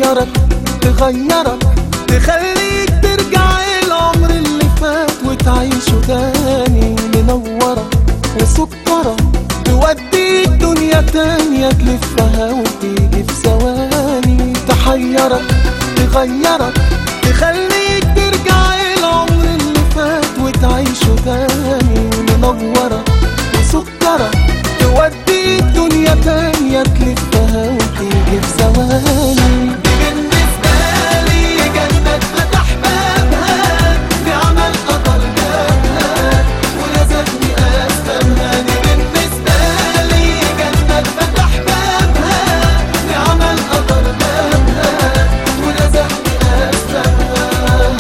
تحيرك تغيرك تخليك ترجع العمر اللي فات وتعيشه تاني، منورة وسكرة توديك دنيا تانية تلفها وتيجي في ثواني. تحيرك تغيرك تخليك ترجع العمر اللي فات وتعيشه تاني، منورة وسكرة توديك دنيا تانية تلفها وتيجي في ثواني. دي بالنسبة لي جنة فتح بابها، نعمة القدر جابها ورزقني أسبابها. دي بالنسبة لي جنة فتح بابها، نعمة القدر جابها ورزقني أسبابها.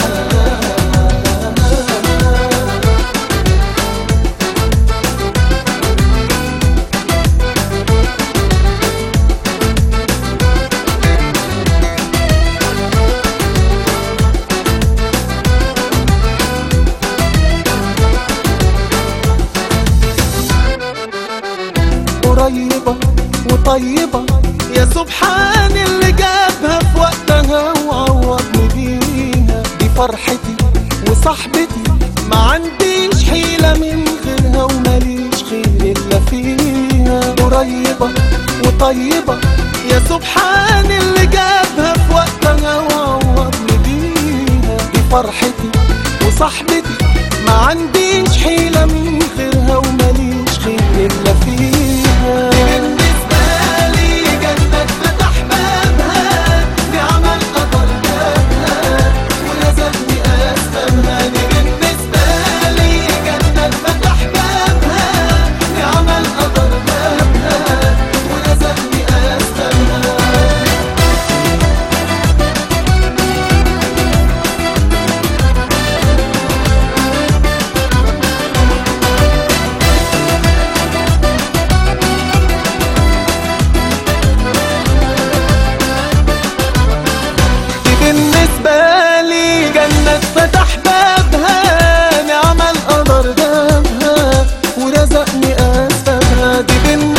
قريبة وطيبة يا سبحان اللي جابها في وقتها وعوضني بيها. دي فرحتي وصاحبتي ما عنديش حيلة من غيرها وماليش خير إلا فيها. قريبة وطيبة يا سبحان اللي جابها في وقتها وعوضني بيها. دي فرحتي وصاحبتي ما عنديش حيلة من غيرها وماليش خير إلا فيها. بالنسبة لي جنة فتح بابها، نعمة القدر جابها ورزقني أسبابها. دي بالنسبة لي جنة فتح بابها، نعمة القدر جابها ورزقني أسبابها. بالنسبة لي جنة فتح بابها، نعمة القدر جابها ورزقني أسبابها. دي